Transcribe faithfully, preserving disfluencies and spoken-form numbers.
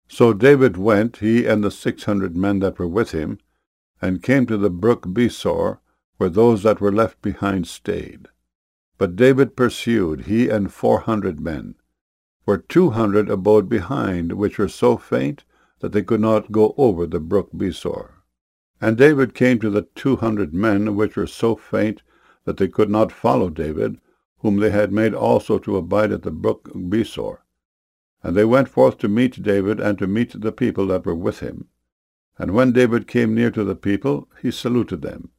So David went, he and the six hundred men that were with him, and came to the brook Besor, where those that were left behind stayed. But David pursued, he and four hundred men. For two hundred abode behind, which were so faint that they could not go over the brook Besor. And David came to the two hundred men, which were so faint that they could not follow David, whom they had made also to abide at the brook Besor. And they went forth to meet David, and to meet the people that were with him. And when David came near to the people, he saluted them.